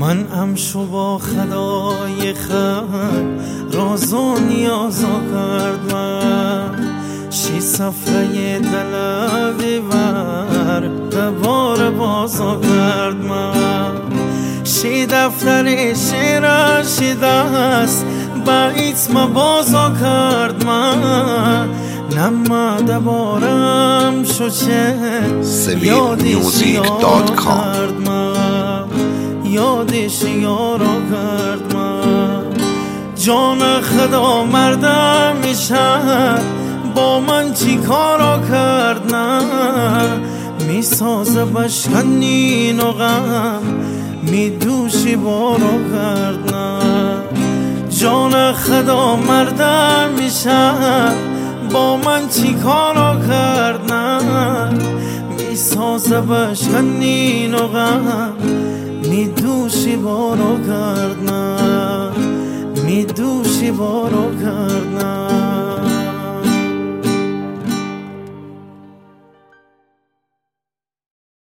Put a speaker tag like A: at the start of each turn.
A: من امشو با خدای خم راز و نیازا کرد من شی صفحه دلوی ور دوباره بازا کرد من شی دفتر شعر شی دست باید ما بازا کرد من نما دبارم شو چه یادش یارو کرد من یادش یارو کرد من جان خدا مردم میشه با من چی کارا کرد نه میسازه بشکنین و غم میدوشی بارو کرد نه جان خدا مردم میشه با من چی کارا کرد نه میسازه بشکنین و غم میدوشی بارو کرد نه میدوشی بارو کرد نه